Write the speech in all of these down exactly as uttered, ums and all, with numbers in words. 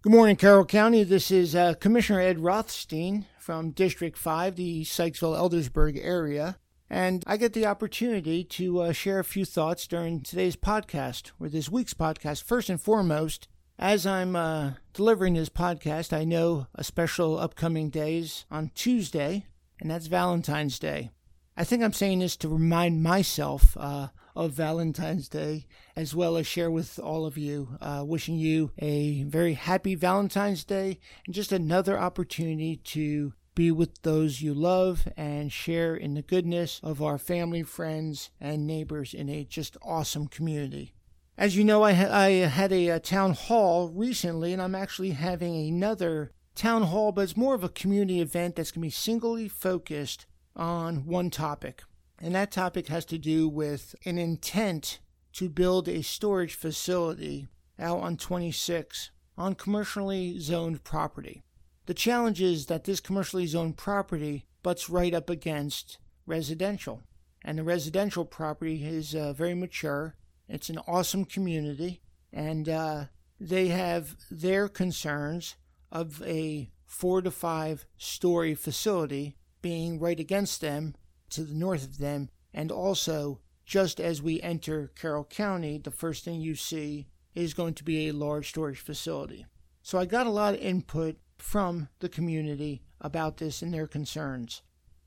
Good morning, Carroll County. This is uh, Commissioner Ed Rothstein from District five, the Sykesville-Eldersburg area. And I get the opportunity to uh, share a few thoughts during today's podcast, or this week's podcast. First and foremost, as I'm uh, delivering this podcast, I know a special upcoming day is on Tuesday, and that's Valentine's Day. I think I'm saying this to remind myself uh, of Valentine's Day, as well as share with all of you, uh, wishing you a very happy Valentine's Day, and just another opportunity to be with those you love and share in the goodness of our family, friends, and neighbors in a just awesome community. As you know, I, ha- I had a, a town hall recently, and I'm actually having another town hall, but it's more of a community event that's going to be singly focused on one topic. And that topic has to do with an intent to build a storage facility out on twenty-six on commercially zoned property. The challenge is that this commercially zoned property butts right up against residential. And the residential property is uh, very mature. It's an awesome community. And uh, they have their concerns of a four to five story facility being right against them, to the north of them, and also, just as we enter Carroll County, the first thing you see is going to be a large storage facility. So I got a lot of input from the community about this and their concerns.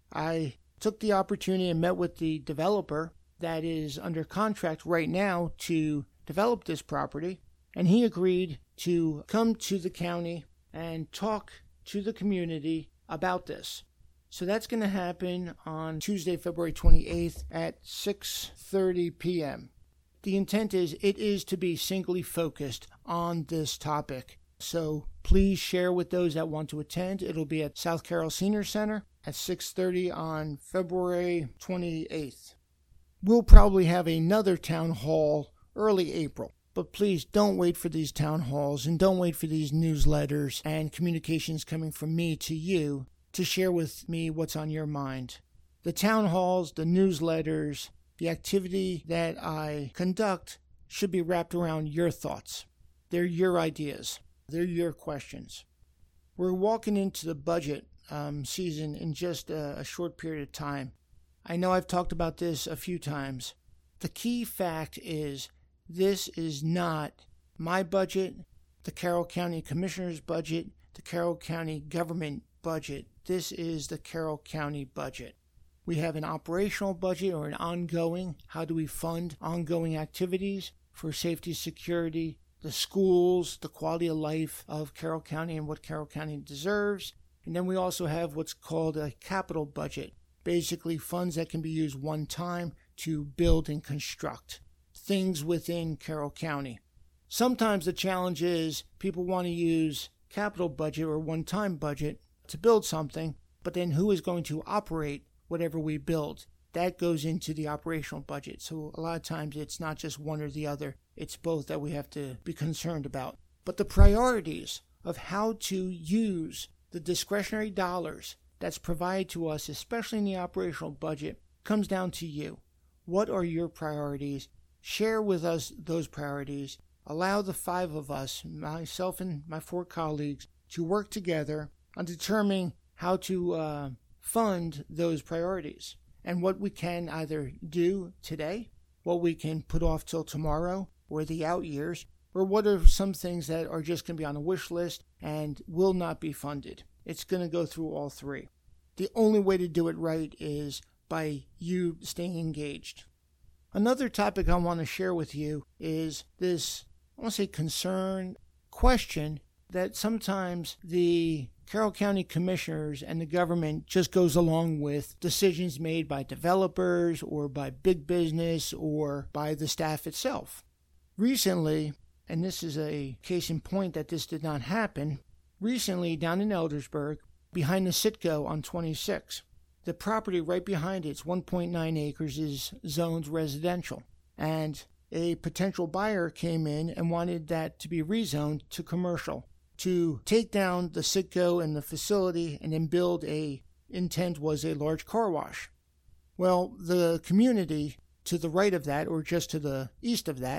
I took the opportunity and met with the developer that is under contract right now to develop this property, and he agreed to come to the county and talk to the community about this. So that's going to happen on Tuesday, February twenty-eighth at six thirty p.m. The intent is it is to be singly focused on this topic. So please share with those that want to attend. It'll be at South Carroll Senior Center at six thirty on February twenty-eighth. We'll probably have another town hall early April. But please don't wait for these town halls and don't wait for these newsletters and communications coming from me to you to share with me what's on your mind. The town halls, the newsletters, the activity that I conduct should be wrapped around your thoughts. They're your ideas. They're your questions. We're walking into the budget um, season in just a, a short period of time. I know I've talked about this a few times. The key fact is this is not my budget, the Carroll County Commissioner's budget, the Carroll County government budget. This is the Carroll County budget. We have an operational budget or an ongoing. How do we fund ongoing activities for safety, security, the schools, the quality of life of Carroll County and what Carroll County deserves? And then we also have what's called a capital budget, basically funds that can be used one time to build and construct things within Carroll County. Sometimes the challenge is people want to use capital budget or one-time budget to build something, but then who is going to operate whatever we build? That goes into the operational budget. So a lot of times it's not just one or the other. It's both that we have to be concerned about. But the priorities of how to use the discretionary dollars that's provided to us, especially in the operational budget, comes down to you. What are your priorities? Share with us those priorities. Allow the five of us, myself and my four colleagues, to work together on determining how to uh, fund those priorities and what we can either do today, what we can put off till tomorrow or the out years, or what are some things that are just going to be on a wish list and will not be funded. It's going to go through all three. The only way to do it right is by you staying engaged. Another topic I want to share with you is this, I want to say concern, question that sometimes the Carroll County Commissioners and the government just goes along with decisions made by developers or by big business or by the staff itself. Recently, and this is a case in point that this did not happen, recently down in Eldersburg, behind the Citgo on twenty-six, the property right behind it, it's one point nine acres, is zoned residential. And a potential buyer came in and wanted that to be rezoned to commercial, to take down the Citgo and the facility and then build a, intent was a large car wash. Well, the community to the right of that, or just to the east of that,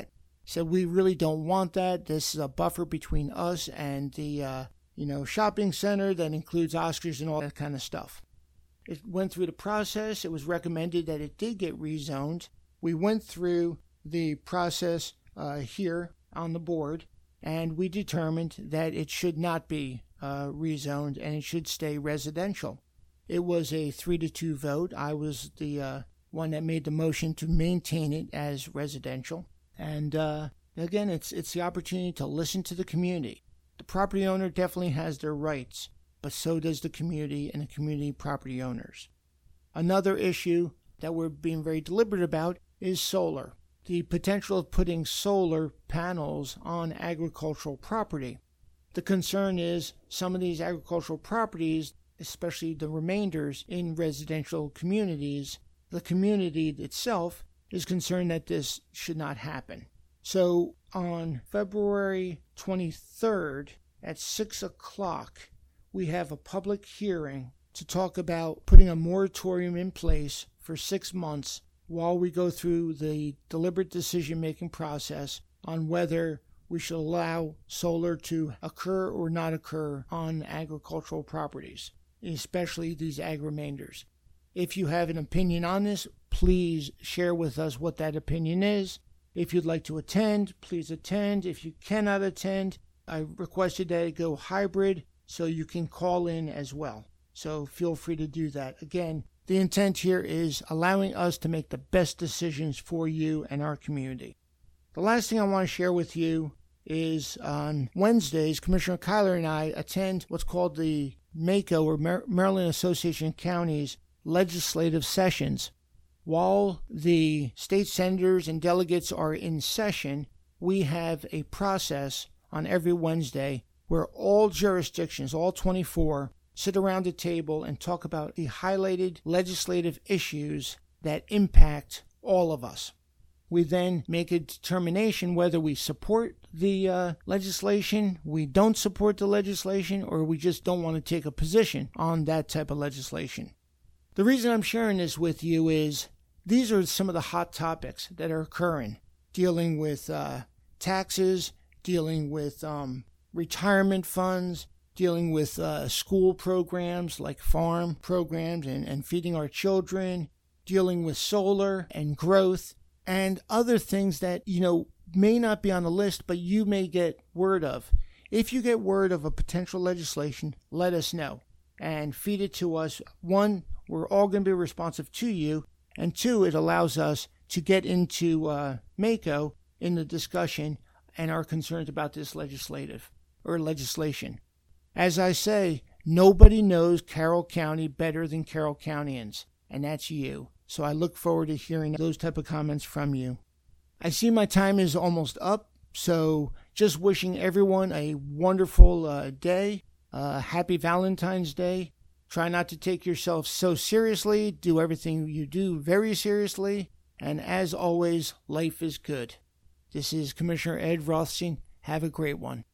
said we really don't want that. This is a buffer between us and the uh, you know shopping center that includes Oscars and all that kind of stuff. It went through the process. It was recommended that it did get rezoned. We went through the process uh, here on the board, and we determined that it should not be uh, rezoned and it should stay residential. It was a three to two vote. I was the uh, one that made the motion to maintain it as residential. And uh, again, it's it's the opportunity to listen to the community. The property owner definitely has their rights, but so does the community and the community property owners. Another issue that we're being very deliberate about is solar. The potential of putting solar panels on agricultural property. The concern is some of these agricultural properties, especially the remainders in residential communities, the community itself is concerned that this should not happen. So on February twenty-third at six o'clock, we have a public hearing to talk about putting a moratorium in place for six months while we go through the deliberate decision-making process on whether we should allow solar to occur or not occur on agricultural properties, especially these ag remainders. If you have an opinion on this, please share with us what that opinion is. If you'd like to attend, please attend. If you cannot attend, I requested that it go hybrid so you can call in as well. So feel free to do that. Again, the intent here is allowing us to make the best decisions for you and our community. The last thing I want to share with you is on Wednesdays, Commissioner Kyler and I attend what's called the MACo, or Mar- Maryland Association of Counties, legislative sessions. While the state senators and delegates are in session, we have a process on every Wednesday where all jurisdictions, all twenty-four, sit around a table and talk about the highlighted legislative issues that impact all of us. We then make a determination whether we support the uh, legislation, we don't support the legislation, or we just don't want to take a position on that type of legislation. The reason I'm sharing this with you is these are some of the hot topics that are occurring, dealing with uh, taxes, dealing with um, retirement funds, dealing with uh, school programs like farm programs and, and feeding our children, dealing with solar and growth, and other things that, you know, may not be on the list, but you may get word of. If you get word of a potential legislation, let us know and feed it to us. One, we're all going to be responsive to you, and two, it allows us to get into uh, MACo in the discussion and our concerns about this legislative or legislation. As I say, nobody knows Carroll County better than Carroll Countyans, and that's you. So I look forward to hearing those type of comments from you. I see my time is almost up, so just wishing everyone a wonderful uh, day. Uh, happy Valentine's Day. Try not to take yourself so seriously. Do everything you do very seriously. And as always, life is good. This is Commissioner Ed Rothstein. Have a great one.